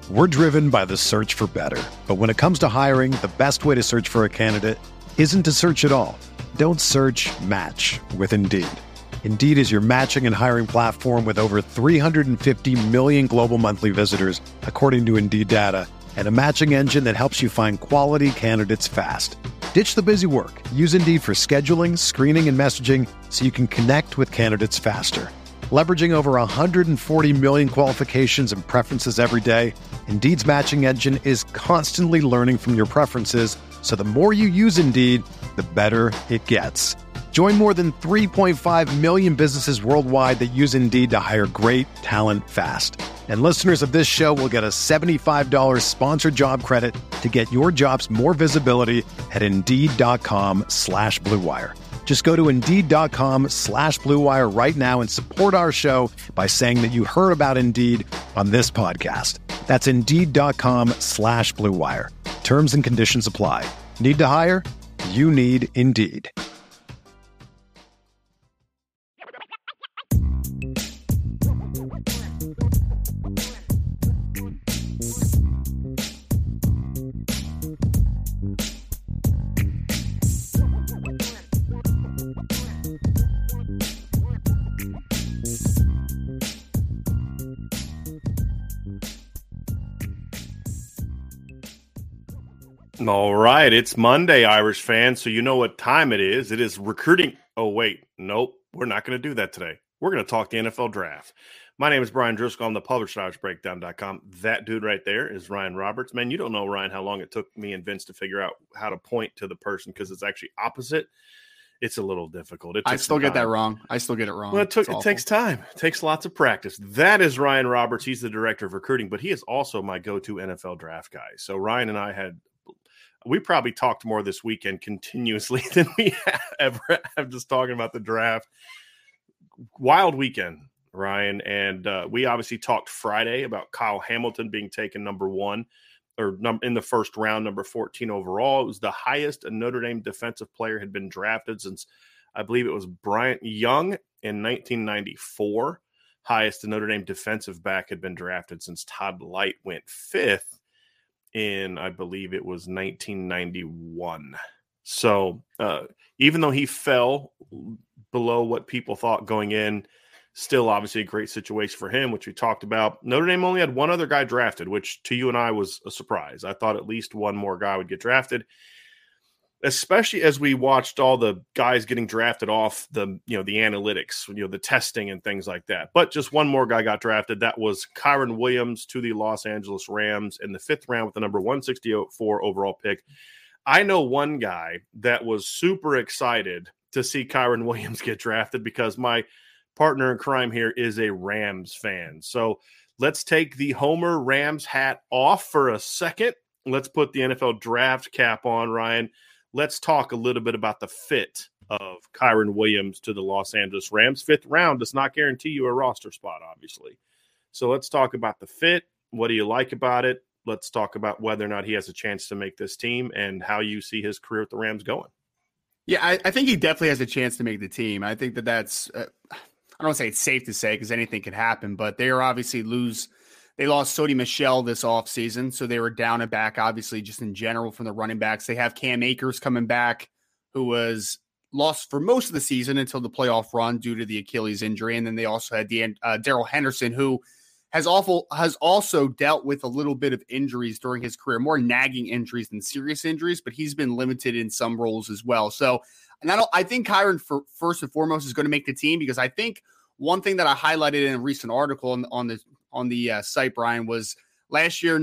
We're driven by the search for better. But when it comes to hiring, the best way to search for a candidate isn't to search at all. Don't search, match with Indeed. Indeed is your matching and hiring platform with over 350 million global monthly visitors, according to Indeed data, and a matching engine that helps you find quality candidates fast. Ditch the busy work. Use Indeed for scheduling, screening, and messaging so you can connect with candidates faster. Leveraging over 140 million qualifications and preferences every day, Indeed's matching engine is constantly learning from your preferences, so the more you use Indeed, the better it gets. Join more than 3.5 million businesses worldwide that use Indeed to hire great talent fast. And listeners of this show will get a $75 sponsored job credit to get your jobs more visibility at Indeed.com/Blue Wire. Just go to Indeed.com/Blue Wire right now and support our show by saying that you heard about Indeed on this podcast. That's Indeed.com/Blue Wire. Terms and conditions apply. Need to hire? You need Indeed. All right, it's Monday, Irish fans, so you know what time it is. It is recruiting. Oh, wait, nope, we're not going to do that today. We're going to talk the NFL draft. My name is Brian Driscoll. I'm the publisher at IrishBreakdown.com. That dude right there is Ryan Roberts. Man, you don't know, Ryan, how long it took me and Vince to figure out how to point to the person because it's actually opposite. It's a little difficult. I still get that wrong. I still get it wrong. Well, it takes time. It takes lots of practice. That is Ryan Roberts. He's the director of recruiting, but he is also my go-to NFL draft guy. So Ryan and I we probably talked more this weekend continuously than we ever have just talking about the draft. Wild weekend, Ryan. And we obviously talked Friday about Kyle Hamilton being taken number 1 or in the first round, number 14 overall. It was the highest a Notre Dame defensive player had been drafted since, I believe it was Bryant Young in 1994. Highest a Notre Dame defensive back had been drafted since Todd Light went 5th. In, I believe it was 1991. So even though he fell below what people thought going in, still obviously a great situation for him, which we talked about. Notre Dame only had one other guy drafted, which to you and I was a surprise. I thought at least one more guy would get drafted, especially as we watched all the guys getting drafted off the analytics, the testing and things like that. But just one more guy got drafted. That was Kyren Williams to the Los Angeles Rams in the 5th round with the number 164 overall pick. I know one guy that was super excited to see Kyren Williams get drafted because my partner in crime here is a Rams fan. So let's take the Homer Rams hat off for a second. Let's put the NFL draft cap on, Ryan. Let's talk a little bit about the fit of Kyren Williams to the Los Angeles Rams. 5th round does not guarantee you a roster spot, obviously. So let's talk about the fit. What do you like about it? Let's talk about whether or not he has a chance to make this team and how you see his career with the Rams going. Yeah, I think he definitely has a chance to make the team. I think that's I don't want to say it's safe to say because anything could happen, but they are obviously They lost Sony Michel this offseason, so they were down and back, obviously, just in general from the running backs. They have Cam Akers coming back, who was lost for most of the season until the playoff run due to the Achilles injury. And then they also had Darrell Henderson, who has also dealt with a little bit of injuries during his career, more nagging injuries than serious injuries, but he's been limited in some roles as well. So I think Kyren, first and foremost, is going to make the team because I think one thing that I highlighted in a recent article on the site, Brian, was last year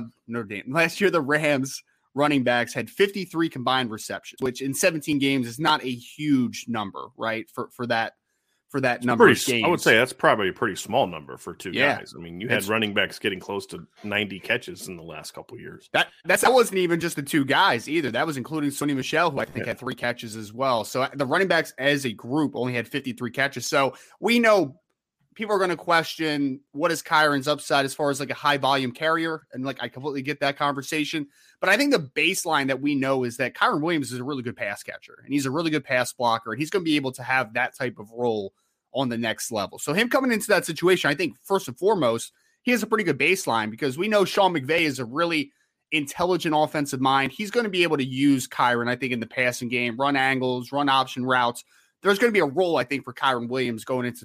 last year the Rams running backs had 53 combined receptions, which in 17 games is not a huge number, right? For that number of games. I would say that's probably a pretty small number for two guys. I mean, you had running backs getting close to 90 catches in the last couple of years. That wasn't even just the two guys either. That was including Sony Michel, who I think had 3 catches as well. So the running backs as a group only had 53 catches. So we know people are going to question what is Kyren's upside as far as like a high volume carrier. And like, I completely get that conversation, but I think the baseline that we know is that Kyren Williams is a really good pass catcher and he's a really good pass blocker. And he's going to be able to have that type of role on the next level. So him coming into that situation, I think first and foremost he has a pretty good baseline because we know Sean McVay is a really intelligent offensive mind. He's going to be able to use Kyren, I think, in the passing game, run angles, run option routes. There's going to be a role, I think, for Kyren Williams going into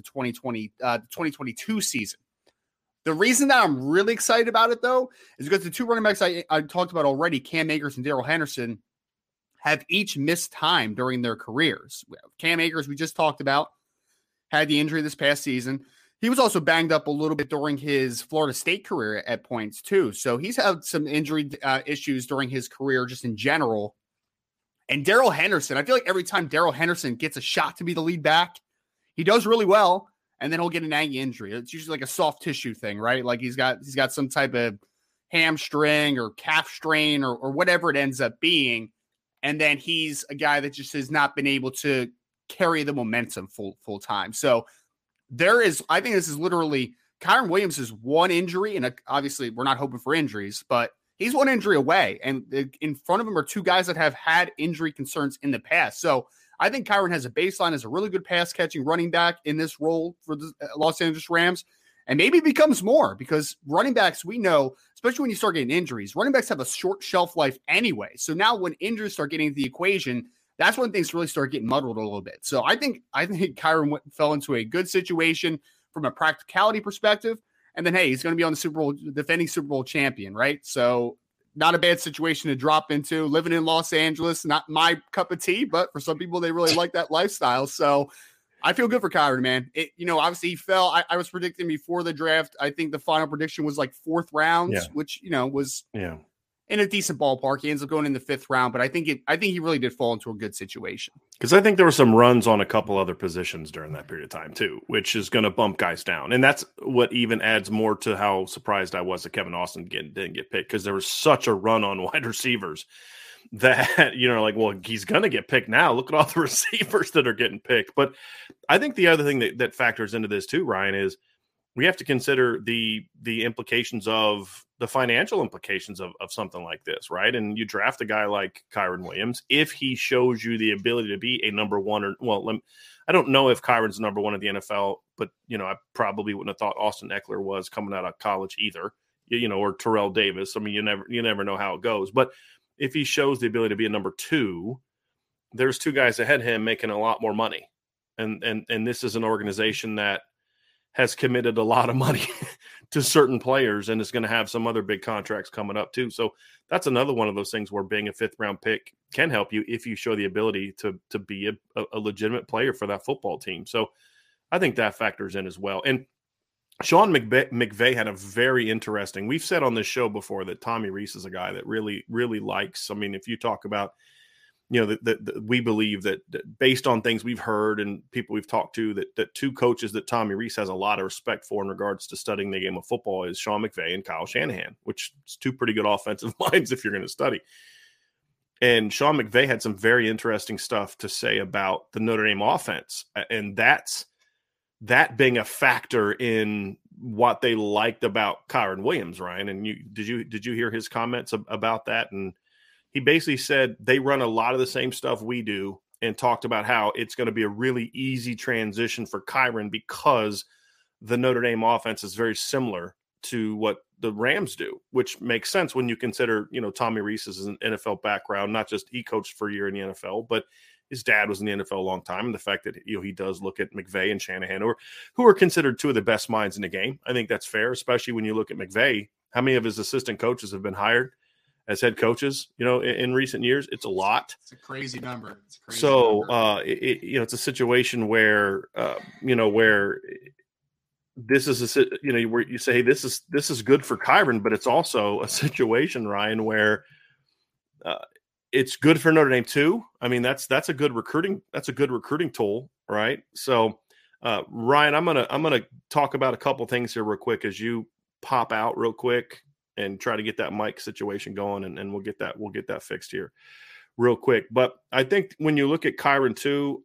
2022 season. The reason that I'm really excited about it, though, is because the two running backs I talked about already, Cam Akers and Darrell Henderson, have each missed time during their careers. Cam Akers, we just talked about, had the injury this past season. He was also banged up a little bit during his Florida State career at points, too. So he's had some injury issues during his career just in general. And Darrell Henderson, I feel like every time Darrell Henderson gets a shot to be the lead back, he does really well. And then he'll get an nagging injury. It's usually like a soft tissue thing, right? Like he's got some type of hamstring or calf strain or whatever it ends up being. And then he's a guy that just has not been able to carry the momentum full time. So I think this is literally Kyren Williams is one injury. And obviously we're not hoping for injuries, but he's one injury away. And in front of him are two guys that have had injury concerns in the past. So I think Kyren has a baseline as a really good pass-catching running back in this role for the Los Angeles Rams, and maybe becomes more because running backs, we know, especially when you start getting injuries, running backs have a short shelf life anyway. So now when injuries start getting into the equation, that's when things really start getting muddled a little bit. So I think Kyren fell into a good situation from a practicality perspective, and then, hey, he's going to be on the Super Bowl, defending Super Bowl champion, right? So not a bad situation to drop into. Living in Los Angeles, not my cup of tea, but for some people, they really like that lifestyle. So I feel good for Kyren, man. Obviously he fell. I was predicting before the draft. I think the final prediction was like 4th round, which, was in a decent ballpark. He ends up going in the 5th round, but I think he really did fall into a good situation. Because I think there were some runs on a couple other positions during that period of time too, which is going to bump guys down. And that's what even adds more to how surprised I was that Kevin Austin didn't get picked, because there was such a run on wide receivers that, he's going to get picked now. Look at all the receivers that are getting picked. But I think the other thing that factors into this too, Ryan, is we have to consider the implications of the financial implications of something like this, right? And you draft a guy like Kyren Williams, if he shows you the ability to be a number one, I don't know if Kyron's number one in the NFL, but, I probably wouldn't have thought Austin Eckler was coming out of college either, or Terrell Davis. I mean, you never know how it goes. But if he shows the ability to be a number 2, there's 2 guys ahead of him making a lot more money. And this is an organization that has committed a lot of money to certain players and is going to have some other big contracts coming up too. So that's another one of those things where being a 5th round pick can help you if you show the ability to be a legitimate player for that football team. So I think that factors in as well. And Sean McVay had a very interesting, we've said on this show before that Tommy Rees is a guy that really, really likes. I mean, if you talk about, we believe that based on things we've heard and people we've talked to, that 2 coaches that Tommy Rees has a lot of respect for in regards to studying the game of football is Sean McVay and Kyle Shanahan, which is 2 pretty good offensive minds if you're going to study. And Sean McVay had some very interesting stuff to say about the Notre Dame offense, and that being a factor in what they liked about Kyren Williams, Ryan. And did you hear his comments about that? And he basically said they run a lot of the same stuff we do, and talked about how it's going to be a really easy transition for Kyren because the Notre Dame offense is very similar to what the Rams do, which makes sense when you consider, Tommy Rees is an NFL background, not just he coached for a year in the NFL, but his dad was in the NFL a long time. And the fact that, he does look at McVay and Shanahan, who are considered 2 of the best minds in the game. I think that's fair, especially when you look at McVay. How many of his assistant coaches have been hired as head coaches, in recent years? It's a lot. It's a crazy number. It's a situation where, where this is where you say, this is good for Kyren, but it's also a situation, Ryan, where it's good for Notre Dame too. I mean, that's a good recruiting tool, right? So, Ryan, I'm gonna talk about a couple things here real quick as you pop out real quick and try to get that mic situation going, and we'll get that fixed here real quick. But I think when you look at Kyren too,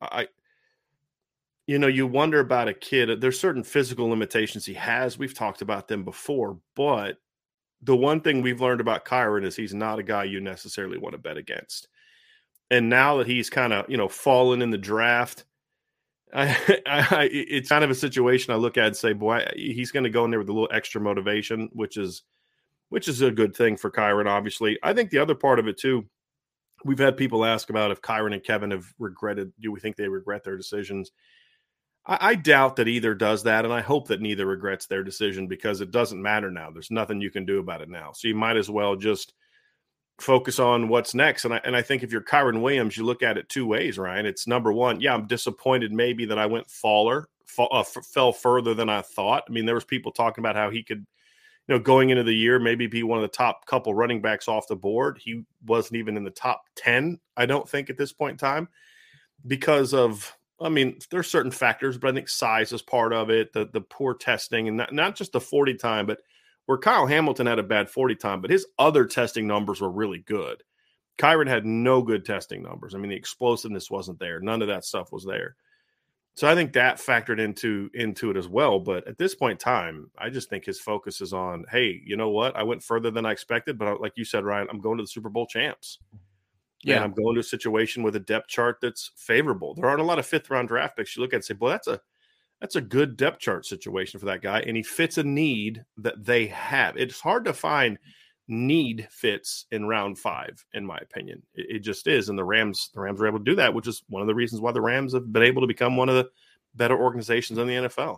you wonder about a kid. There's certain physical limitations he has. We've talked about them before, but the one thing we've learned about Kyren is he's not a guy you necessarily want to bet against. And now that he's kind of, fallen in the draft, It's kind of a situation I look at and say, boy, he's going to go in there with a little extra motivation, which is a good thing for Kyren, obviously. I think the other part of it, too, we've had people ask about if Kyren and Kevin have regretted, do we think they regret their decisions? I doubt that either does that, and I hope that neither regrets their decision because it doesn't matter now. There's nothing you can do about it now. So you might as well just focus on what's next. And I think if you're Kyren Williams, you look at it two ways, Ryan. It's number one, I'm disappointed maybe that I went fell further than I thought. I mean, there was people talking about how he could, going into the year, maybe be one of the top couple running backs off the board. He wasn't even in the top 10, I don't think, at this point in time because of, there's certain factors, but I think size is part of it, the poor testing, and not just the 40 time, but where Kyle Hamilton had a bad 40 time, but his other testing numbers were really good. Kyren had no good testing numbers. The explosiveness wasn't there. None of that stuff was there. So I think that factored into it as well. But at this point in time, I just think his focus is on, hey, you know what? I went further than I expected, but like you said, Ryan, I'm going to the Super Bowl champs. Yeah, and I'm going to a situation with a depth chart that's favorable. There aren't a lot of fifth-round draft picks. You look at it and say, boy, that's a good depth chart situation for that guy, and he fits a need that they have. It's hard to find need fits in round 5, in my opinion. It just is, and the Rams were able to do that, which is one of the reasons why the Rams have been able to become one of the better organizations in the NFL.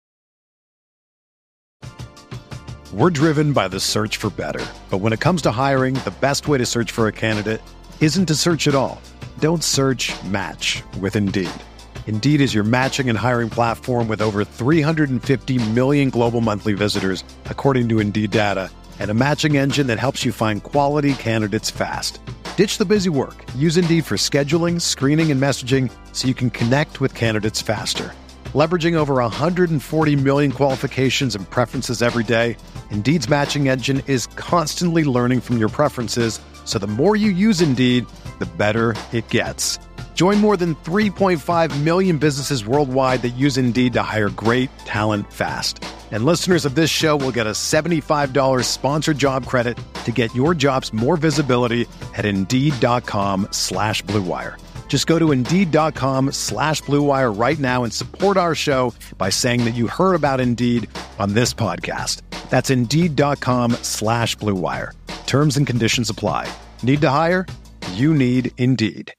We're driven by the search for better, but when it comes to hiring, the best way to search for a candidate isn't to search at all. Don't search, match with Indeed. Indeed is your matching and hiring platform with over 350 million global monthly visitors, according to Indeed data, and a matching engine that helps you find quality candidates fast. Ditch the busy work. Use Indeed for scheduling, screening, and messaging so you can connect with candidates faster. Leveraging over 140 million qualifications and preferences every day, Indeed's matching engine is constantly learning from your preferences, so the more you use Indeed, the better it gets. Join more than 3.5 million businesses worldwide that use Indeed to hire great talent fast. And listeners of this show will get a $75 sponsored job credit to get your jobs more visibility at Indeed.com/Blue Wire. Just go to Indeed.com/Blue Wire right now and support our show by saying that you heard about Indeed on this podcast. That's Indeed.com/Blue Wire. Terms and conditions apply. Need to hire? You need Indeed.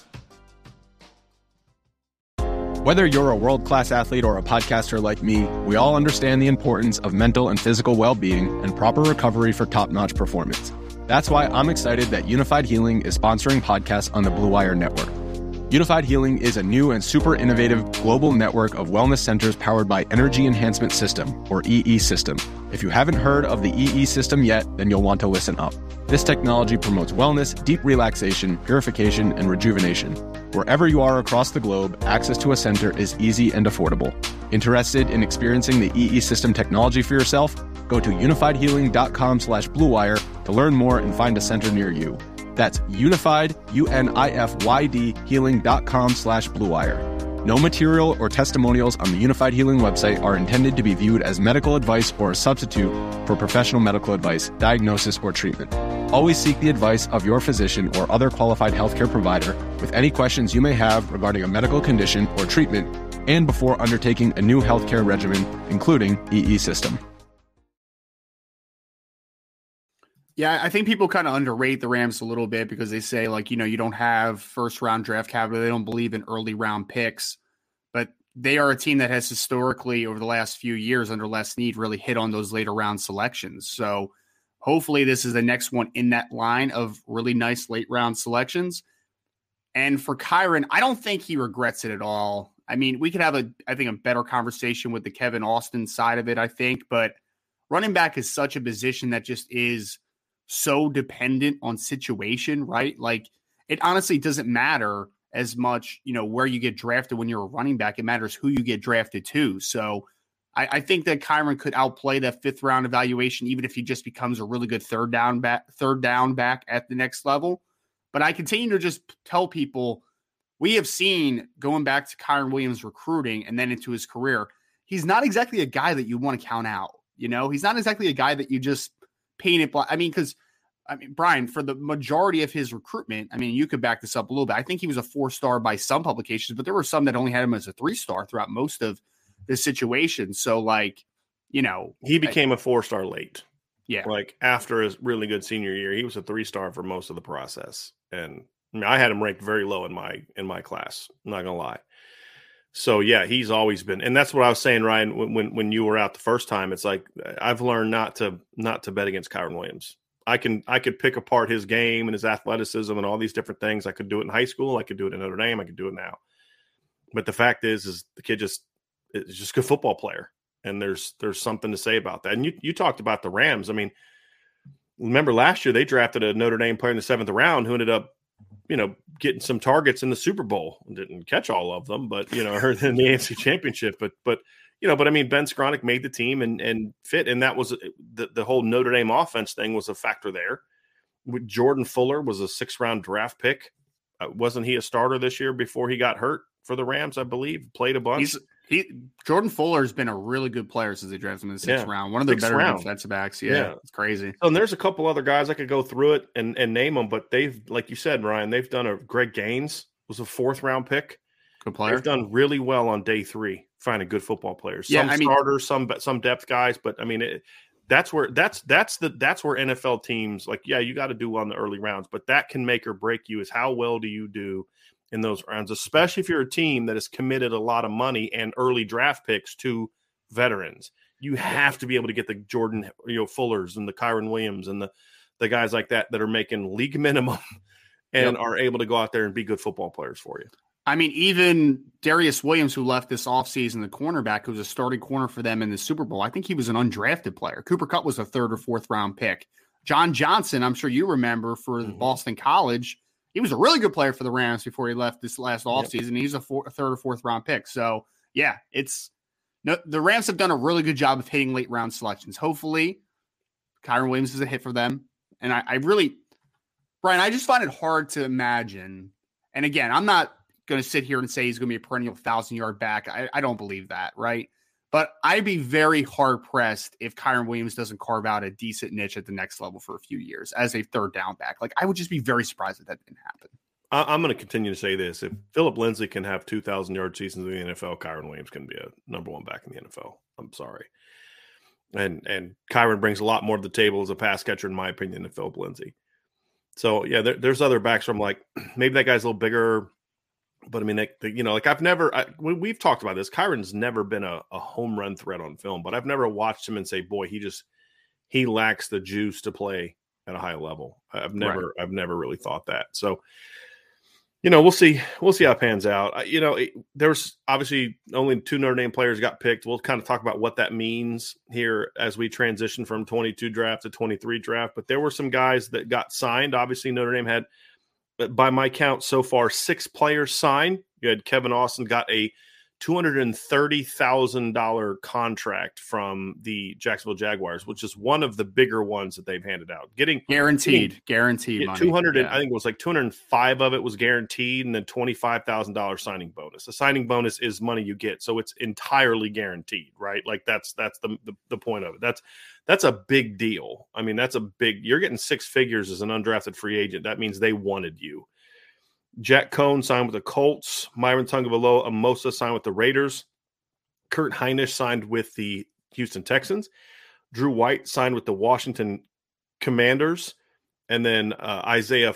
Whether you're a world-class athlete or a podcaster like me, we all understand the importance of mental and physical well-being and proper recovery for top-notch performance. That's why I'm excited that Unified Healing is sponsoring podcasts on the Blue Wire Network. Unified Healing is a new and super innovative global network of wellness centers powered by Energy Enhancement System, or EE System. If you haven't heard of the EE System yet, then you'll want to listen up. This technology promotes wellness, deep relaxation, purification, and rejuvenation. Wherever you are across the globe, access to a center is easy and affordable. Interested in experiencing the EE System technology for yourself? Go to unifiedhealing.com/Blue Wire to learn more and find a center near you. That's unified, UNIFYD, healing.com/Blue Wire. No material or testimonials on the Unified Healing website are intended to be viewed as medical advice or a substitute for professional medical advice, diagnosis, or treatment. Always seek the advice of your physician or other qualified healthcare provider with any questions you may have regarding a medical condition or treatment and before undertaking a new healthcare regimen, including EE System. Yeah, I think people kind of underrate the Rams a little bit because they say, you don't have first-round draft capital. They don't believe in early-round picks. But they are a team that has historically, over the last few years, under Les Snead, really hit on those later-round selections. So hopefully this is the next one in that line of really nice late-round selections. And for Kyren, I don't think he regrets it at all. We could have, a better conversation with the Kevin Austin side of it, I think. But running back is such a position that just is so dependent on situation, right? It honestly doesn't matter as much, where you get drafted when you're a running back. It matters who you get drafted to. So I think that Kyren could outplay that 5th round evaluation, even if he just becomes a really good third down back at the next level. But I continue to just tell people, we have seen, going back to Kyren Williams recruiting and then into his career, he's not exactly a guy that you want to count out. He's not exactly a guy that you just paint it black. Because I mean, Brian, for the majority of his recruitment, I mean, you could back this up a little bit. I think he was a 4-star by some publications, but there were some that only had him as a 3-star throughout most of the situation. So, like, you know, he became a 4-star late. Yeah. Like after his really good senior year, he was a 3-star for most of the process. And I mean, I had him ranked very low in my class. I'm not gonna lie. So yeah, he's always been, and that's what I was saying, Ryan, when you were out the first time. It's like I've learned not to bet against Kyren Williams. I could pick apart his game and his athleticism and all these different things. I could do it in high school. I could do it in Notre Dame. I could do it now. But the fact is the kid is just a good football player. And there's something to say about that. And you talked about the Rams. I mean, remember last year they drafted a Notre Dame player in the 7th round who ended up, getting some targets in the Super Bowl. Didn't catch all of them, but in the AFC Championship. But I mean, Ben Skowronek made the team and fit, and that was the whole Notre Dame offense thing was a factor there. Jordan Fuller was a 6th-round draft pick. Wasn't he a starter this year before he got hurt for the Rams? I believe played a bunch. Jordan Fuller has been a really good player since they drafted him in the 6th round. One of the better defensive backs. Yeah, it's crazy. And there's a couple other guys I could go through it and name them, but they've, like you said, Ryan, they've done Greg Gaines was a 4th-round pick. Good player. They've done really well on day 3, finding good football players. Some starters, some depth guys, but I mean, that's where NFL teams you got to do well in the early rounds, but that can make or break you is how well do you do in those rounds, especially if you're a team that has committed a lot of money and early draft picks to veterans. You have to be able to get the Jordan Fullers and the Kyren Williams and the guys like that are making league minimum and are able to go out there and be good football players for you. I mean, even Darius Williams, who left this offseason, the cornerback, who was a starting corner for them in the Super Bowl, I think he was an undrafted player. Cooper Kupp was a 3rd or 4th-round pick. John Johnson, I'm sure you remember, for Boston College, he was a really good player for the Rams before he left this last offseason. He's a 3rd or 4th-round pick. So, yeah, the Rams have done a really good job of hitting late-round selections. Hopefully, Kyren Williams is a hit for them. And I really – Brian, I just find it hard to imagine. And, again, I'm not going to sit here and say he's going to be a perennial 1,000-yard back. I don't believe that, right? But I'd be very hard-pressed if Kyren Williams doesn't carve out a decent niche at the next level for a few years as a 3rd down back. I would just be very surprised if that didn't happen. I'm going to continue to say this. If Philip Lindsay can have 2,000-yard seasons in the NFL, Kyren Williams can be a number 1 back in the NFL. I'm sorry. And Kyren brings a lot more to the table as a pass catcher, in my opinion, than Philip Lindsay. So, yeah, there's other backs where I'm like, maybe that guy's a little bigger. But I mean, we've talked about this. Kyren's never been a home run threat on film, but I've never watched him and say, boy, he lacks the juice to play at a high level. I've never really thought that. So, we'll see how it pans out. There's obviously only 2 Notre Dame players got picked. We'll kind of talk about what that means here as we transition from 22 draft to 23 draft. But there were some guys that got signed. Obviously, Notre Dame had, by my count, so far 6 players signed. You had Kevin Austin got a $230,000 contract from the Jacksonville Jaguars, which is one of the bigger ones that they've handed out. Getting guaranteed money. 200, I think it was like 205 of it was guaranteed, and then $25,000 signing bonus. The signing bonus is money you get, so it's entirely guaranteed, right? Like that's the point of it. That's a big deal. I mean, you're getting 6 figures as an undrafted free agent. That means they wanted you. Jack Cohn signed with the Colts. Myron Tagovailoa signed with the Raiders. Kurt Hinish signed with the Houston Texans. Drew White signed with the Washington Commanders. And then Isaiah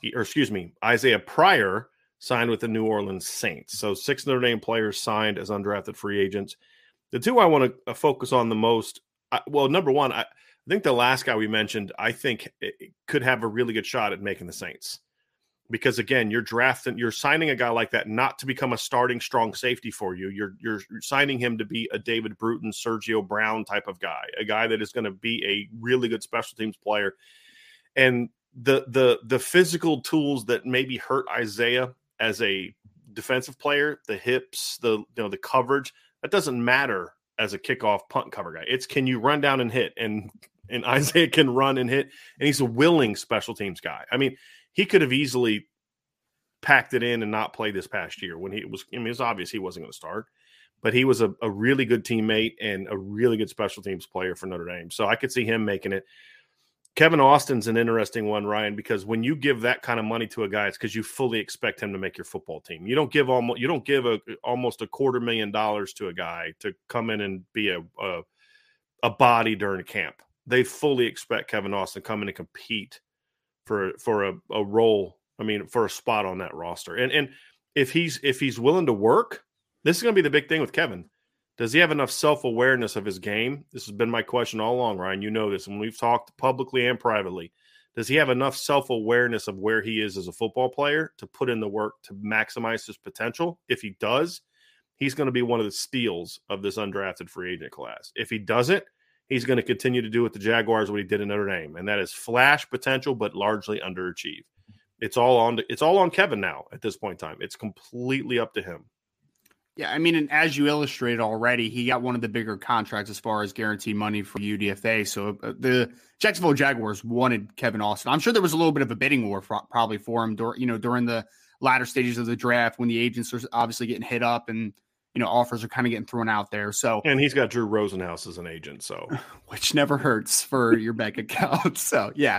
Pryor signed with the New Orleans Saints. So 6 Notre Dame players signed as undrafted free agents. The 2 I want to focus on the most, number 1, I think the last guy we mentioned, I think it could have a really good shot at making the Saints. Because again, you're signing a guy like that not to become a starting strong safety for you. You're signing him to be a David Bruton, Sergio Brown type of guy, a guy that is going to be a really good special teams player. And the physical tools that maybe hurt Isaiah as a defensive player, the hips, the coverage, that doesn't matter as a kickoff punt cover guy. It's can you run down and hit, and Isaiah can run and hit, and he's a willing special teams guy. I mean, he could have easily packed it in and not play this past year when it was obvious he wasn't going to start, but he was a really good teammate and a really good special teams player for Notre Dame. So I could see him making it. Kevin Austin's an interesting one, Ryan, because when you give that kind of money to a guy, it's because you fully expect him to make your football team. You don't give almost $250,000 to a guy to come in and be a body during camp. They fully expect Kevin Austin to come in and compete for a role. I mean, for a spot on that roster. And if he's willing to work, this is going to be the big thing with Kevin. Does he have enough self-awareness of his game? This has been my question all along, Ryan. You know this, and we've talked publicly and privately. Does he have enough self-awareness of where he is as a football player to put in the work to maximize his potential? If he does, he's going to be one of the steals of this undrafted free agent class. If he doesn't, he's going to continue to do with the Jaguars what he did in Notre Dame, and that is flash potential but largely underachieve. It's all on Kevin now at this point in time. It's completely up to him. Yeah, I mean, and as you illustrated already, he got one of the bigger contracts as far as guaranteed money for UDFA. So the Jacksonville Jaguars wanted Kevin Austin. I'm sure there was a little bit of a bidding war probably for him during the latter stages of the draft when the agents are obviously getting hit up and offers are kind of getting thrown out there. So and he's got Drew Rosenhaus as an agent, so which never hurts for your bank account. So yeah.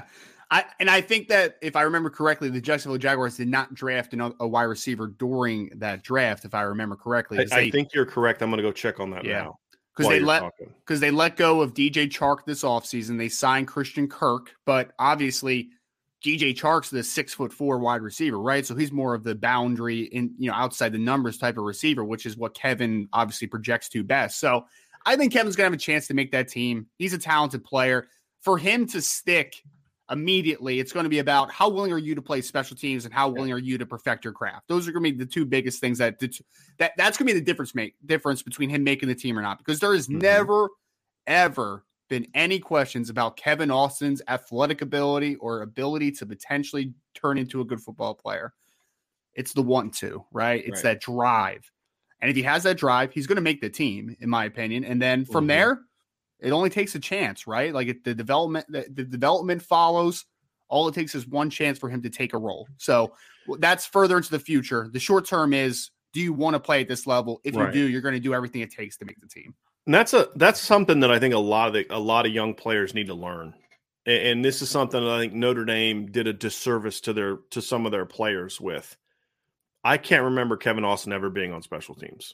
I think that if I remember correctly, the Jacksonville Jaguars did not draft a wide receiver during that draft, if I remember correctly. I think you're correct. I'm going to go check on that now. Because they let go of DJ Chark this offseason. They signed Christian Kirk, but obviously DJ Chark's the 6'4" wide receiver, right? So he's more of the boundary in outside the numbers type of receiver, which is what Kevin obviously projects to best. So I think Kevin's going to have a chance to make that team. He's a talented player. For him to stick immediately, it's going to be about how willing are you to play special teams and how willing are you to perfect your craft. Those are going to be the two biggest things that's going to be the difference between him making the team or not, because there has never, ever been any questions about Kevin Austin's athletic ability or ability to potentially turn into a good football player. It's the 1-2, right? It's that drive. And if he has that drive, he's going to make the team, in my opinion. And then from there, it only takes a chance, right? Like if the development follows, all it takes is one chance for him to take a role. So that's further into the future. The short term is, do you want to play at this level? If you do, you're going to do everything it takes to make the team. And that's something that I think a lot of young players need to learn. And this is something that I think Notre Dame did a disservice to some of their players with. I can't remember Kevin Austin ever being on special teams.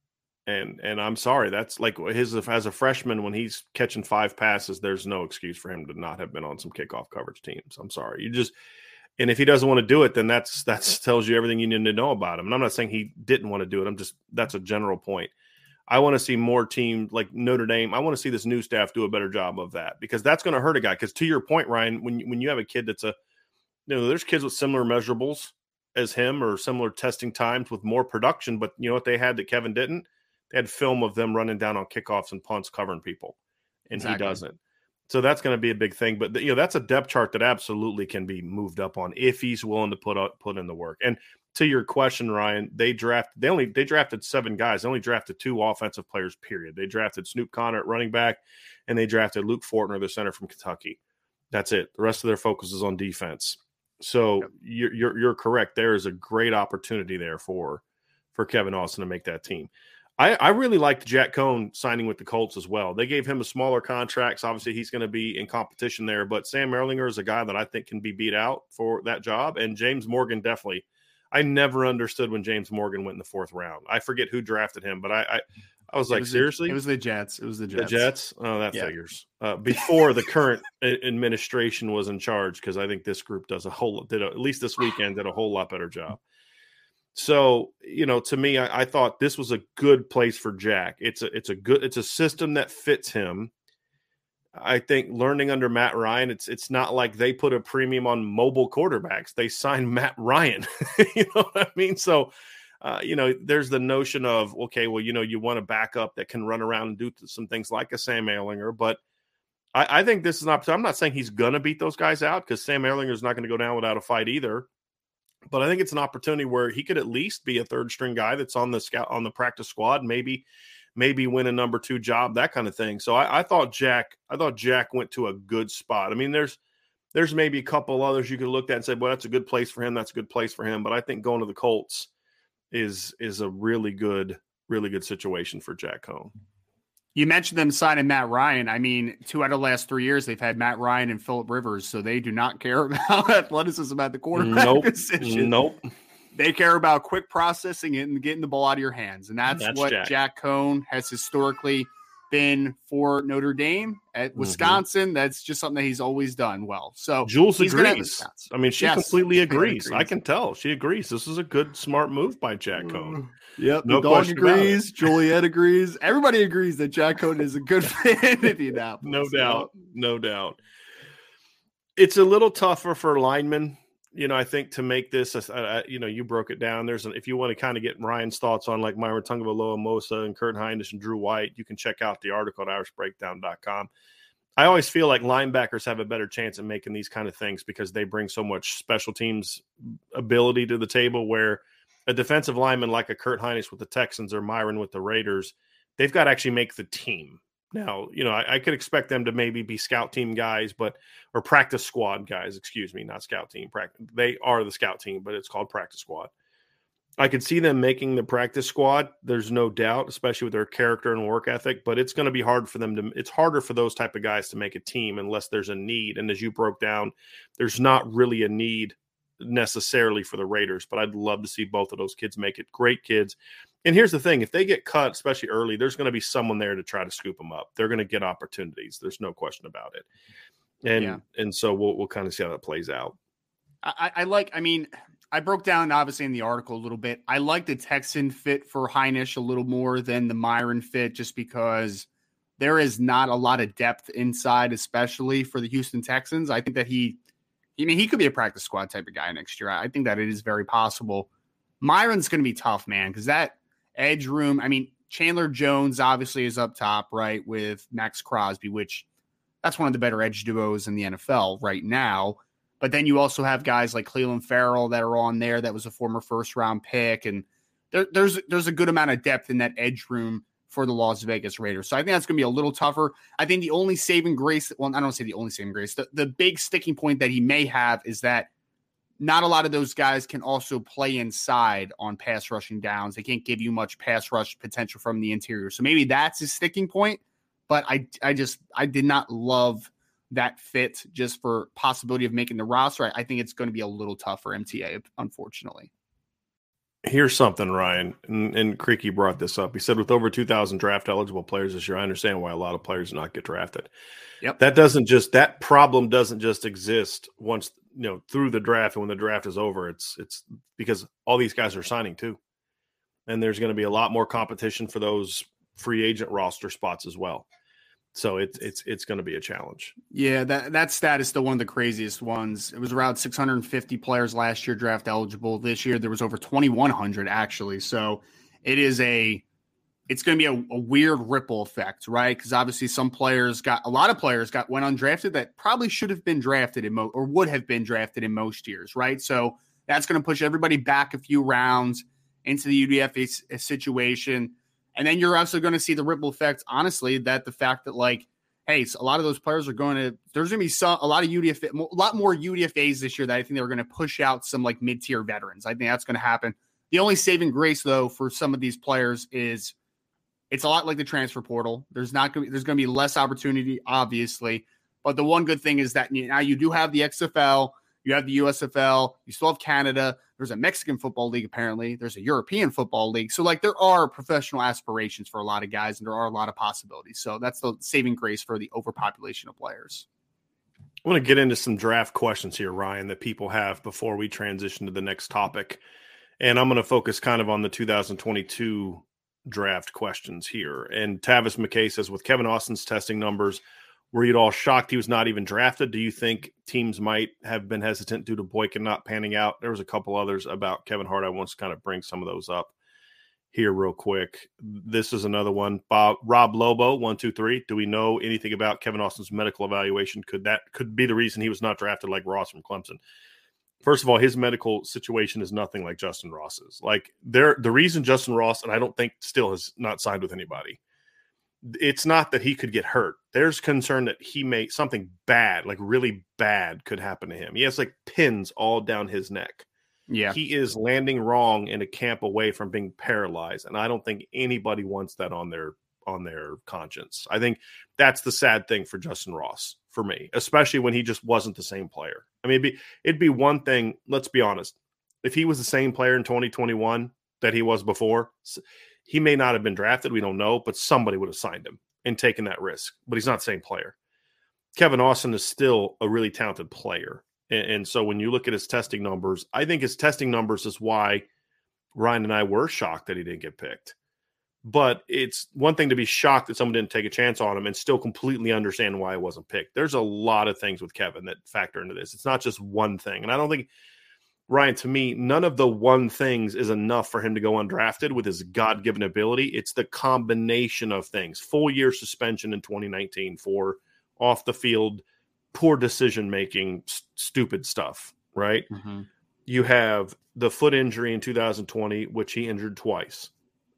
And I'm sorry, that's like as a freshman, when he's catching 5 passes, there's no excuse for him to not have been on some kickoff coverage teams. I'm sorry. And if he doesn't want to do it, then that tells you everything you need to know about him. And I'm not saying he didn't want to do it. That's a general point. I want to see more teams like Notre Dame. I want to see this new staff do a better job of that, because that's going to hurt a guy. Because to your point, Ryan, when you have a kid that's there's kids with similar measurables as him or similar testing times with more production, but you know what they had that Kevin didn't? They had film of them running down on kickoffs and punts, covering people, and He doesn't. So that's going to be a big thing. But that's a depth chart that absolutely can be moved up on if he's willing to put in the work. And to your question, Ryan, they drafted 7 guys. They only drafted 2 offensive players. Period. They drafted Snoop Connor at running back, and they drafted Luke Fortner, the center from Kentucky. That's it. The rest of their focus is on defense. So you're correct. There is a great opportunity there for Kevin Austin to make that team. I really liked Jack Cohn signing with the Colts as well. They gave him a smaller contract. So obviously he's going to be in competition there. But Sam Ehlinger is a guy that I think can be beat out for that job. And James Morgan definitely. I never understood when James Morgan went in the 4th round. I forget who drafted him, but I was like, seriously? It was the Jets. The Jets? Oh, that figures. Before the current administration was in charge, because I think this group at least this weekend, did a whole lot better job. So, to me, I thought this was a good place for Jack. It's a system that fits him. I think learning under Matt Ryan, it's not like they put a premium on mobile quarterbacks. They signed Matt Ryan. You know what I mean? So, there's the notion of, okay, well, you want a backup that can run around and do some things like a Sam Ehlinger. But I think this is an opportunity. I'm not saying he's going to beat those guys out, because Sam Ehlinger is not going to go down without a fight either. But I think it's an opportunity where he could at least be a 3rd string guy that's on the practice squad, maybe win a number 2 job, that kind of thing. So I thought Jack went to a good spot. I mean, there's maybe a couple others you could look at and say, well, that's a good place for him. That's a good place for him. But I think going to the Colts is a really good situation for Jack Cohn. You mentioned them signing Matt Ryan. I mean, 2 out of the last 3 years, they've had Matt Ryan and Phillip Rivers, so they do not care about athleticism at the quarterback position. Nope. They care about quick processing and getting the ball out of your hands. And that's what Jack Cohn has historically been for Notre Dame. At Wisconsin, that's just something that he's always done well. So Jules agrees. I mean, she completely agrees. I can tell. She agrees. This is a good, smart move by Jack Cohn. Yep. No the dog agrees. Juliet agrees. Everybody agrees that Jack Cohn is a good fit in Indianapolis. No doubt. It's a little tougher for linemen. I think to make this, you broke it down. If you want to kind of get Ryan's thoughts on like Myron Tagovailoa-Mosa and Kurt Hinish and Drew White, you can check out the article at irishbreakdown.com. I always feel like linebackers have a better chance at making these kind of things because they bring so much special teams ability to the table, where a defensive lineman like a Kurt Hinish with the Texans or Myron with the Raiders, they've got to actually make the team. Now, I could expect them to maybe be scout team guys, or practice squad guys, not scout team. They are the scout team, but it's called practice squad. I could see them making the practice squad. There's no doubt, especially with their character and work ethic, but it's going to be hard for them it's harder for those type of guys to make a team unless there's a need. And as you broke down, there's not really a need necessarily for the Raiders, but I'd love to see both of those kids make it. Great kids. And here's the thing, if they get cut, especially early, there's going to be someone there to try to scoop them up. They're going to get opportunities. There's no question about it. And so we'll kind of see how that plays out. I broke down obviously in the article a little bit. I like the Texan fit for Hinish a little more than the Myron fit, just because there is not a lot of depth inside, especially for the Houston Texans. I think that he could be a practice squad type of guy next year. I think that it is very possible. Myron's going to be tough, man, because that edge room, Chandler Jones obviously is up top, right, with Max Crosby, which that's one of the better edge duos in the NFL right now. But then you also have guys like Cleveland Farrell that are on there. That was a former first-round pick. And there's a good amount of depth in that edge room for the Las Vegas Raiders. So I think that's going to be a little tougher. I think the only saving grace, well, I don't say the only saving grace, the big sticking point that he may have is that not a lot of those guys can also play inside on pass rushing downs. They can't give you much pass rush potential from the interior. So maybe that's his sticking point. But I did not love that fit just for possibility of making the roster. I think it's going to be a little tough for MTA, unfortunately. Here's something, Ryan, and Creaky brought this up. He said with over 2,000 draft eligible players this year, I understand why a lot of players do not get drafted. Yep. That problem doesn't just exist once, through the draft, and when the draft is over, it's because all these guys are signing too. And there's going to be a lot more competition for those free agent roster spots as well. So it's going to be a challenge. Yeah, that stat is still one of the craziest ones. It was around 650 players last year draft eligible. This year there was over 2,100 actually. So it's going to be a weird ripple effect, right? Because obviously a lot of players went undrafted that probably should have been drafted or would have been drafted in most years, right? So that's going to push everybody back a few rounds into the UDFA situation. And then you're also going to see the ripple effect, honestly, that the fact that, a lot of those players there's going to be a lot more UDFAs this year that I think they're going to push out some mid-tier veterans. I think that's going to happen. The only saving grace, though, for some of these players is it's a lot like the transfer portal. There's going to be less opportunity, obviously. But the one good thing is that now you do have the XFL, you have the USFL, you still have Canada. There's a Mexican football league, apparently. There's a European football league. So, there are professional aspirations for a lot of guys, and there are a lot of possibilities. So that's the saving grace for the overpopulation of players. I want to get into some draft questions here, Ryan, that people have before we transition to the next topic. And I'm going to focus kind of on the 2022 draft questions here. And Tavis McKay says, with Kevin Austin's testing numbers, were you at all shocked he was not even drafted? Do you think teams might have been hesitant due to Boykin not panning out? There was a couple others about Kevin Hart. I want to kind of bring some of those up here real quick. This is another one. Rob Lobo, 123. Do we know anything about Kevin Austin's medical evaluation? Could be the reason he was not drafted like Ross from Clemson? First of all, his medical situation is nothing like Justin Ross's. The reason Justin Ross, and I don't think still has not signed with anybody, it's not that he could get hurt. There's concern that something bad, really bad, could happen to him. He has pins all down his neck. Yeah. He is landing wrong in a camp away from being paralyzed. And I don't think anybody wants that on their on their conscience. I think that's the sad thing for Justin Ross for me, especially when he just wasn't the same player. I mean, it'd be one thing, let's be honest, if he was the same player in 2021 that he was before, he may not have been drafted, we don't know, but somebody would have signed him and taken that risk. But he's not the same player. Kevin Austin is still a really talented player. And so when you look at his testing numbers, I think his testing numbers is why Ryan and I were shocked that he didn't get picked. But it's one thing to be shocked that someone didn't take a chance on him and still completely understand why he wasn't picked. There's a lot of things with Kevin that factor into this. It's not just one thing. And I don't think, Ryan, to me, none of the one things is enough for him to go undrafted with his God-given ability. It's the combination of things. Full-year suspension in 2019 for off-the-field, poor decision-making, stupid stuff, right? Mm-hmm. You have the foot injury in 2020, which he injured twice.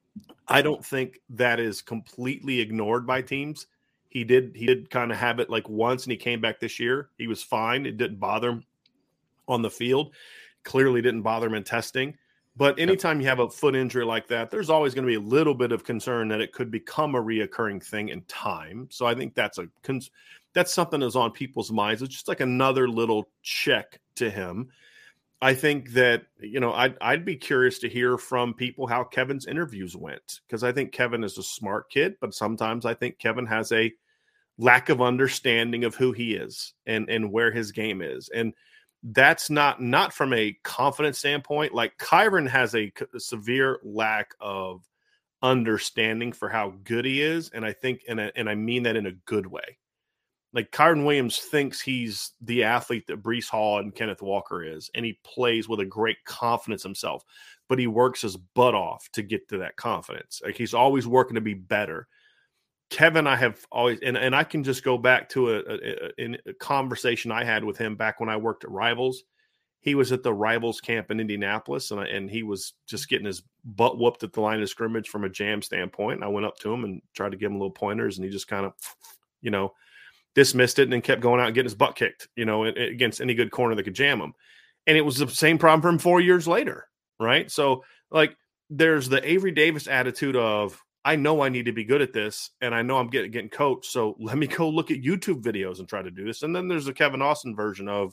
I don't think that is completely ignored by teams. He did kind of have it like once, and he came back this year. He was fine. It didn't bother him on the field. Clearly didn't bother him in testing. But anytime you have a foot injury like that, there's always going to be a little bit of concern that it could become a reoccurring thing in time. So I think that's something that's on people's minds. It's just like another little check to him. I think that, I'd be curious to hear from people how Kevin's interviews went, because I think Kevin is a smart kid, but sometimes I think Kevin has a lack of understanding of who he is and where his game is. And that's not from a confidence standpoint. Like Kyron has a severe lack of understanding for how good he is. And I think, and I mean that in a good way. Like Kyron Williams thinks he's the athlete that Breece Hall and Kenneth Walker is, and he plays with a great confidence himself, but he works his butt off to get to that confidence. Like he's always working to be better. Kevin, I have always, and I can just go back to a conversation I had with him back when I worked at Rivals. He was at the Rivals camp in Indianapolis, and he was just getting his butt whooped at the line of scrimmage from a jam standpoint. And I went up to him and tried to give him little pointers, and he just kind of, dismissed it and then kept going out and getting his butt kicked, against any good corner that could jam him. And it was the same problem for him 4 years later, right? So, like, there's the Avery Davis attitude of, I know I need to be good at this, and I know I'm getting coached, so let me go look at YouTube videos and try to do this. And then there's the Kevin Austin version of,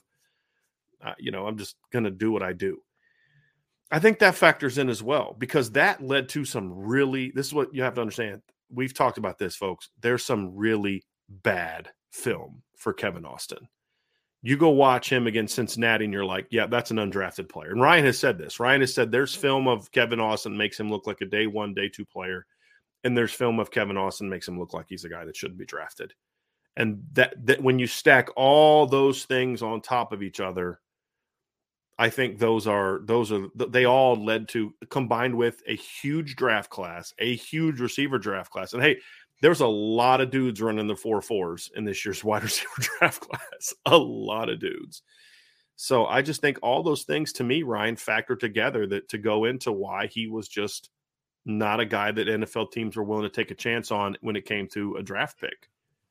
I'm just going to do what I do. I think that factors in as well, because that led to this is what you have to understand. We've talked about this, folks. There's some really bad film for Kevin Austin. You go watch him against Cincinnati and you're like, yeah, that's an undrafted player. And Ryan has said this. Ryan has said there's film of Kevin Austin makes him look like a day 1, day 2 player. And there's film of Kevin Austin makes him look like he's a guy that shouldn't be drafted. And that when you stack all those things on top of each other, I think they all led to, combined with a huge draft class, a huge receiver draft class. And hey, there's a lot of dudes running the 4.4s in this year's wide receiver draft class. A lot of dudes. So I just think all those things, to me, Ryan, factor together that to go into why he was just not a guy that NFL teams were willing to take a chance on when it came to a draft pick.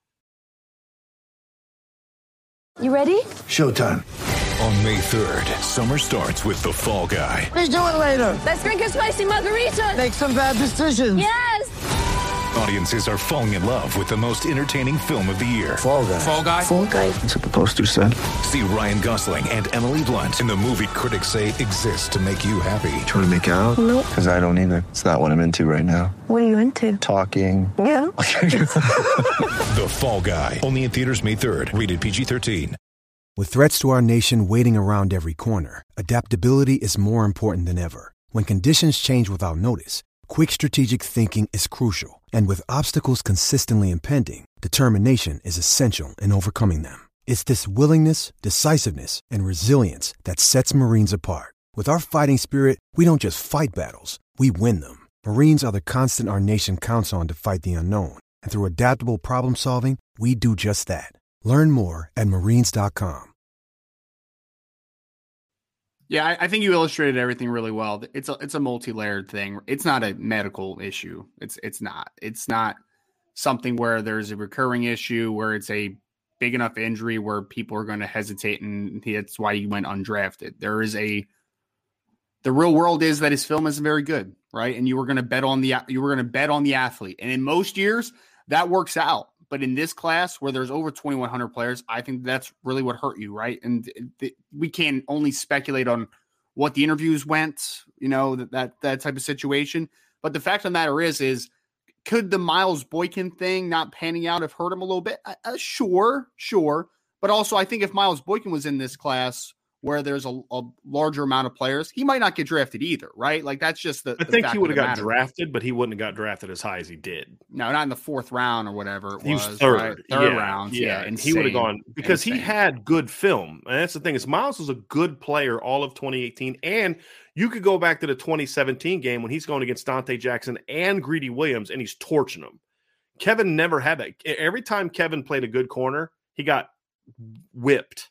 You ready? Showtime. On May 3rd, summer starts with The Fall Guy. Let's do it later. Let's drink a spicy margarita. Make some bad decisions. Yes. Audiences are falling in love with the most entertaining film of the year. Fall Guy. Fall Guy? Fall Guy. That's what the poster said. See Ryan Gosling and Emily Blunt in the movie critics say exists to make you happy. Trying to make it out? Nope. Because I don't either. It's not what I'm into right now. What are you into? Talking. Yeah. The Fall Guy. Only in theaters May 3rd. Rated PG-13. With threats to our nation waiting around every corner, adaptability is more important than ever. When conditions change without notice, quick strategic thinking is crucial. And with obstacles consistently impending, determination is essential in overcoming them. It's this willingness, decisiveness, and resilience that sets Marines apart. With our fighting spirit, we don't just fight battles, we win them. Marines are the constant our nation counts on to fight the unknown. And through adaptable problem solving, we do just that. Learn more at Marines.com. Yeah, I think you illustrated everything really well. It's a multi-layered thing. It's not a medical issue. It's not something where there's a recurring issue where it's a big enough injury where people are going to hesitate, and that's why you went undrafted. The real world is that his film isn't very good, right? And you were going to bet on the athlete. And in most years, that works out. But in this class where there's over 2,100 players, I think that's really what hurt you, right? And we can only speculate on what the interviews went, that type of situation. But the fact of the matter is could the Miles Boykin thing not panning out have hurt him a little bit? Sure. But also, I think if Miles Boykin was in this class where there's a larger amount of players, he might not get drafted either, right? Like, that's just I think he would have got drafted, but he wouldn't have got drafted as high as he did. No, not in the 4th round or whatever it was. He was third. Right? Third round. Yeah. And he would have gone because he had good film. And that's the thing is Miles was a good player all of 2018. And you could go back to the 2017 game when he's going against Dante Jackson and Greedy Williams, and he's torching them. Kevin never had that. Every time Kevin played a good corner, he got whipped.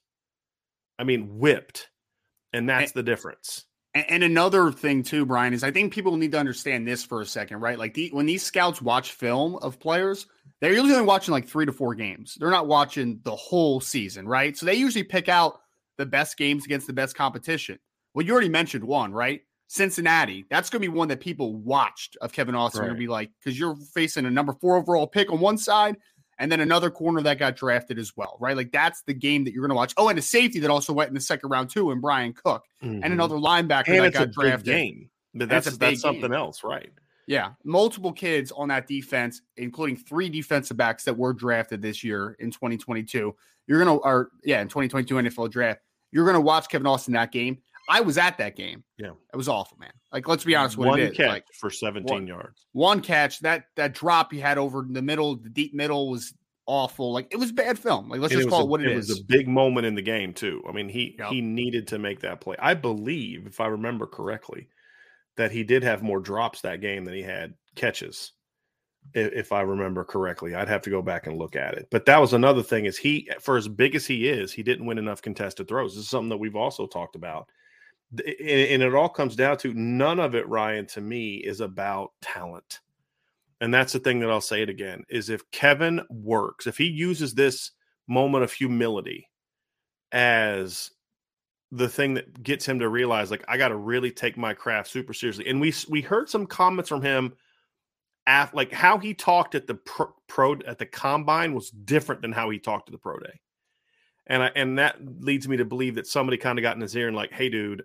And that's the difference. And another thing too, Brian, is I think people need to understand this for a second, right? Like when these scouts watch film of players, they're usually only watching like 3 to 4 games. They're not watching the whole season, right? So they usually pick out the best games against the best competition. Well, you already mentioned one, right? Cincinnati. That's going to be one that people watched of Kevin Austin. Right. Going to be like, because you're facing a number 4 overall pick on one side, and then another corner that got drafted as well, right? Like, that's the game that you're going to watch. Oh, and a safety that also went in the second round too, and Brian Cook, and another linebacker and that got drafted. Game. But that's something game. Else, right? Yeah, multiple kids on that defense, including 3 defensive backs that were drafted this year in 2022. In 2022 NFL draft, you're going to watch Kevin Austin that game. I was at that game. Yeah, it was awful, man. Like, let's be honest, one it is. Catch like, for 17 yards. One catch. That drop he had over the middle, the deep middle was awful. Like, it was bad film. Like, let's just call it what it is. It was a big moment in the game too. I mean, he needed to make that play. I believe, if I remember correctly, that he did have more drops that game than he had catches. If I remember correctly, I'd have to go back and look at it. But that was another thing is he, for as big as he is, he didn't win enough contested throws. This is something that we've also talked about. And it all comes down to none of it, Ryan, to me, is about talent. And that's the thing that I'll say it again, is if Kevin works, if he uses this moment of humility as the thing that gets him to realize, like, I got to really take my craft super seriously. And we heard some comments from him after, like, how he talked at the pro at the combine was different than how he talked to the pro day. And that leads me to believe that somebody kind of got in his ear and like, hey, dude,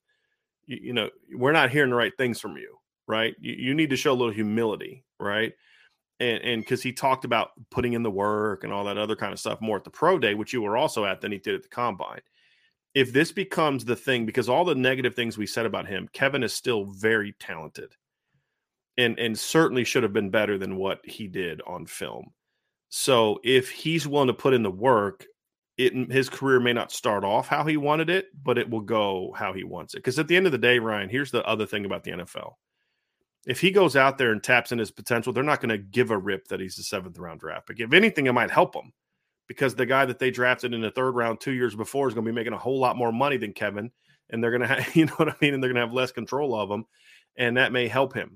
we're not hearing the right things from you, right? You need to show a little humility, right? And because he talked about putting in the work and all that other kind of stuff more at the pro day, which you were also at, than he did at the combine. If this becomes the thing, because all the negative things we said about him, Kevin is still very talented and certainly should have been better than what he did on film. So if he's willing to put in the work, his career may not start off how he wanted it, but it will go how he wants it. Because at the end of the day, Ryan, here's the other thing about the NFL. If he goes out there and taps in his potential, they're not going to give a rip that he's the 7th round draft pick. If anything, it might help him because the guy that they drafted in the 3rd round 2 years before is going to be making a whole lot more money than Kevin. And they're going to have, you know what I mean? And they're going to have less control of him. And that may help him.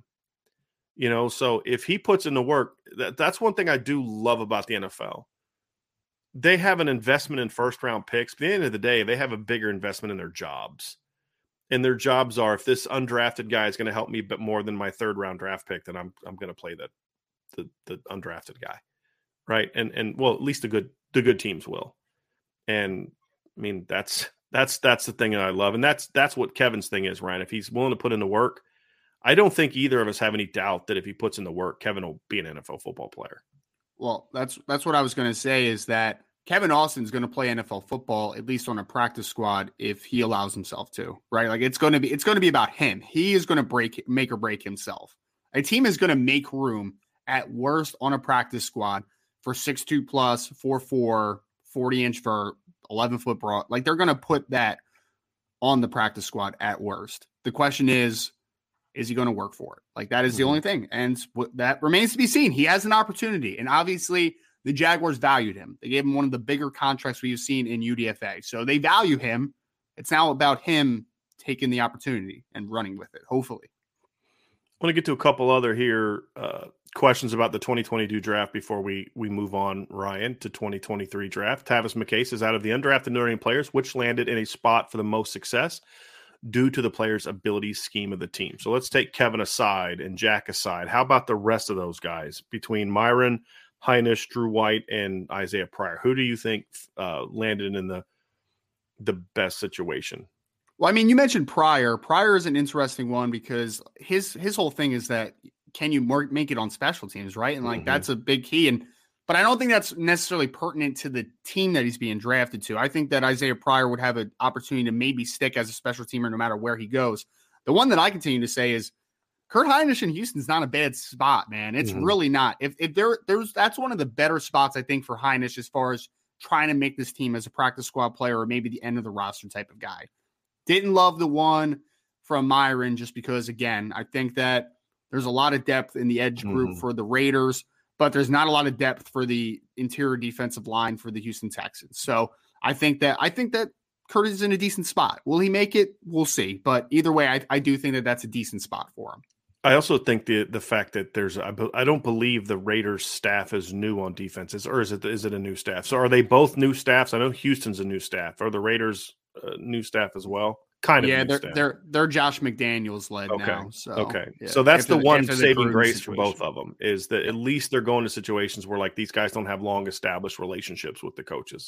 So if he puts in the work, that's one thing I do love about the NFL. They have an investment in 1st round picks. But at the end of the day, they have a bigger investment in their jobs. And their jobs are, if this undrafted guy is going to help me but more than my 3rd round draft pick, then I'm going to play the undrafted guy. Right. And well, at least the good teams will. And I mean, that's the thing that I love. And that's what Kevin's thing is, Ryan. If he's willing to put in the work, I don't think either of us have any doubt that if he puts in the work, Kevin will be an NFL football player. Well, that's what I was going to say is that Kevin Austin's going to play NFL football, at least on a practice squad, if he allows himself to, right? Like it's going to be about him. He is going to make or break himself. A team is going to make room at worst on a practice squad for 6'2 plus, 4'4", 40-inch vert, 11-foot broad. Like they're going to put that on the practice squad at worst. The question is he going to work for it? Like that is the only thing. And that remains to be seen. He has an opportunity. And obviously the Jaguars valued him. They gave him one of the bigger contracts we've seen in UDFA. So they value him. It's now about him taking the opportunity and running with it, hopefully. I want to get to a couple other questions about the 2022 draft before we move on, Ryan, to 2023 draft. Tavis McCase is out of the undrafted Notre Dame players, which landed in a spot for the most success. due to the player's ability scheme of the team. So let's take Kevin aside and Jack aside. How about the rest of those guys between Myron, Heinisch, Drew White, and Isaiah Pryor? Who do you think landed in the best situation? Well, I mean, you mentioned Pryor. Pryor is an interesting one because his whole thing is that can you make it on special teams, right? And like that's a big key. But I don't think that's necessarily pertinent to the team that he's being drafted to. I think that Isaiah Pryor would have an opportunity to maybe stick as a special teamer no matter where he goes. The one that I continue to say is Kurt Heinisch in Houston's not a bad spot, man. It's really not. If that's one of the better spots, I think, for Heinisch as far as trying to make this team as a practice squad player or maybe the end of the roster type of guy. Didn't love the one from Myron just because, again, I think that there's a lot of depth in the edge group for the Raiders, but there's not a lot of depth for the interior defensive line for the Houston Texans. So I think that Kurt is in a decent spot. Will he make it? We'll see. But either way, I do think that that's a decent spot for him. I also think the fact that I don't believe the Raiders staff is new on defenses, or is it a new staff? So are they both new staffs? I know Houston's a new staff. Are the Raiders new staff as well? They're Josh McDaniels led now. So so that's the one saving grace for both of them is that at least they're going to situations where like these guys don't have long established relationships with the coaches.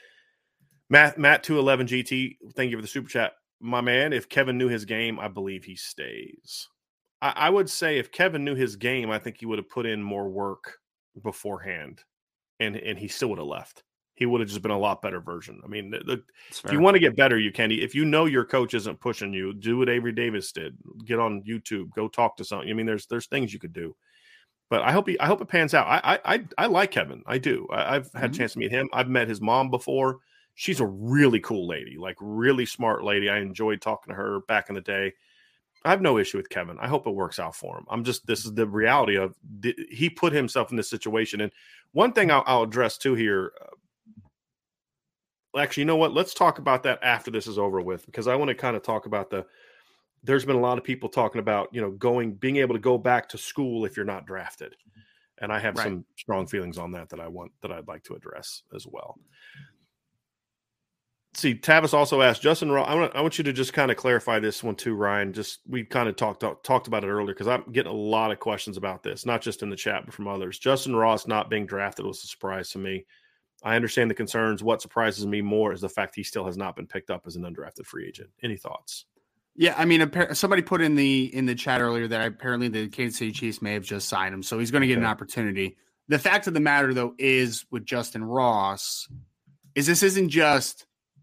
Matt 211 GT, thank you for the super chat, my man. If Kevin knew his game, I believe he stays. I would say if Kevin knew his game, I think he would have put in more work beforehand, and he still would have left. He would have just been a lot better version. I mean, if you want to get better, you can. If you know your coach isn't pushing you, do what Avery Davis did. Get on YouTube, go talk to someone. I mean, there's things you could do. But I hope it pans out. I like Kevin. I do. I've had a chance to meet him. I've met his mom before. She's a really cool lady, like really smart lady. I enjoyed talking to her back in the day. I have no issue with Kevin. I hope it works out for him. This is the reality of he put himself in this situation. And one thing I'll address too here. Actually, you know what? Let's talk about that after this is over with, because I want to kind of talk about there's been a lot of people talking about, being able to go back to school if you're not drafted. And I have some strong feelings on that I'd like to address as well. See, Tavis also asked Justin Ross. I want you to just kind of clarify this one too, Ryan. We kind of talked about it earlier because I'm getting a lot of questions about this, not just in the chat, but from others. Justin Ross not being drafted was a surprise to me. I understand the concerns. What surprises me more is the fact he still has not been picked up as an undrafted free agent. Any thoughts? Yeah, I mean, somebody put in the chat earlier that apparently the Kansas City Chiefs may have just signed him, so he's going to get an opportunity. The fact of the matter, though, is with Justin Ross, this isn't just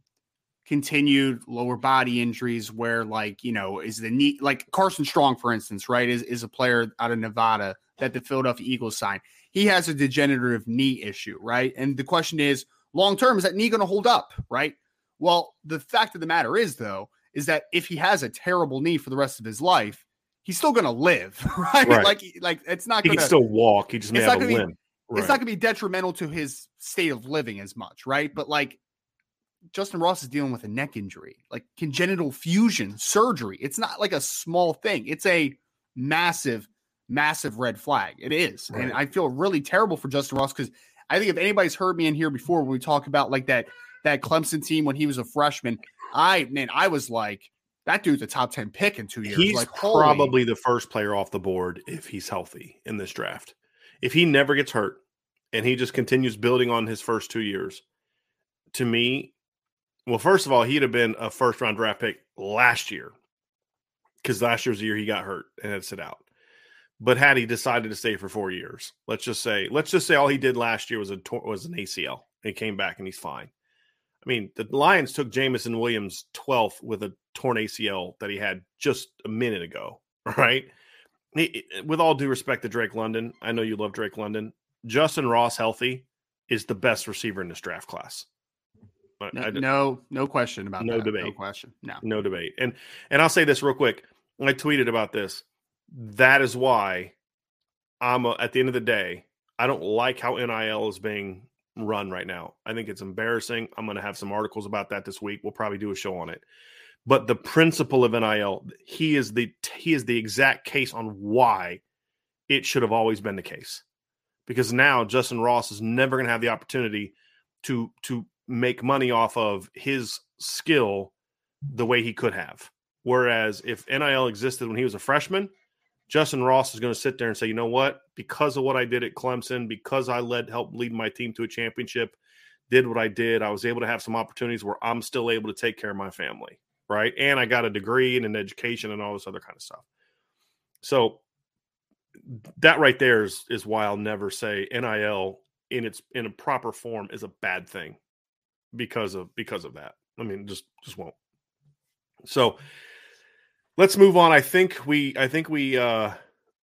continued lower body injuries where is the knee, like Carson Strong, for instance, right, is a player out of Nevada that the Philadelphia Eagles signed. He has a degenerative knee issue, right? And the question is, long-term, is that knee going to hold up, right? Well, the fact of the matter is, though, is that if he has a terrible knee for the rest of his life, he's still going to live, right? Like it's not going to... He can still walk. He just may have a limp. It's not going to be detrimental to his state of living as much, right? But Justin Ross is dealing with a neck injury, like congenital fusion surgery. It's not like a small thing. It's a massive red flag. It is. Right. And I feel really terrible for Justin Ross because I think if anybody's heard me in here before when we talk about that Clemson team when he was a freshman, I was like, that dude's a top 10 pick in 2 years. He's probably the first player off the board if he's healthy in this draft. If he never gets hurt and he just continues building on his first 2 years, to me, well, first of all, he'd have been a first-round draft pick last year because last year's the year he got hurt and had to sit out. But had he decided to stay for 4 years, let's just say all he did last year was an ACL. And he came back and he's fine. I mean, the Lions took Jameson Williams 12th with a torn ACL that he had just a minute ago, right? With all due respect to Drake London, I know you love Drake London. Justin Ross healthy is the best receiver in this draft class. No question about that. No debate. No question. No debate. And I'll say this real quick. I tweeted about this. That is why at the end of the day, I don't like how NIL is being run right now. I think it's embarrassing. I'm going to have some articles about that this week. We'll probably do a show on it. But the principle of NIL, he is the exact case on why it should have always been the case. Because now Justin Ross is never going to have the opportunity to make money off of his skill the way he could have. Whereas if NIL existed when he was a freshman, Justin Ross is going to sit there and say, you know what? Because of what I did at Clemson, because I helped lead my team to a championship, did what I did, I was able to have some opportunities where I'm still able to take care of my family, right? And I got a degree and an education and all this other kind of stuff. So that right there is why I'll never say NIL in a proper form is a bad thing because of that. I mean, just won't. So let's move on. Here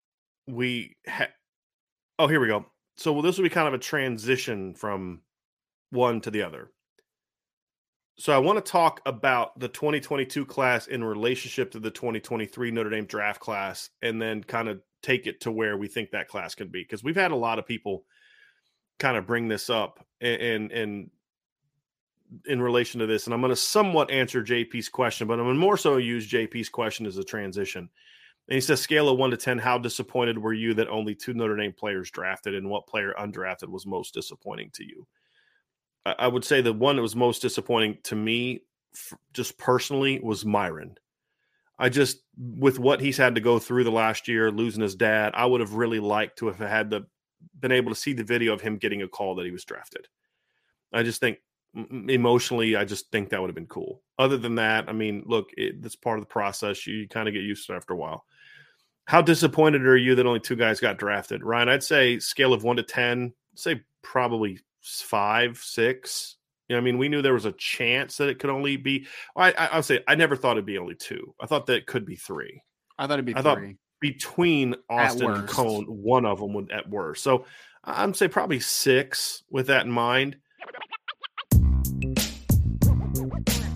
we go. So this will be kind of a transition from one to the other. So I want to talk about the 2022 class in relationship to the 2023 Notre Dame draft class, and then kind of take it to where we think that class can be. Because we've had a lot of people kind of bring this up and in relation to this, and I'm going to somewhat answer JP's question, but I'm going to more so use JP's question as a transition. And he says, scale of 1 to 10, how disappointed were you that only 2 Notre Dame players drafted, and what player undrafted was most disappointing to you? I would say the one that was most disappointing to me, just personally, was Myron. With what he's had to go through the last year, losing his dad, I would have really liked to have been able to see the video of him getting a call that he was drafted. I just think emotionally, I just think that would have been cool. Other than that, I mean, look, that's part of the process. You kind of get used to it after a while. How disappointed are you that only 2 guys got drafted? Ryan, I'd say scale of 1 to 10, say probably 5, 6. You know, I mean, we knew there was a chance that it could only be. I would say I never thought it'd be only 2. I thought that it could be 3. I thought it'd be 3. Thought between Austin and Cone, one of them would at worst. So I'm say probably 6 with that in mind.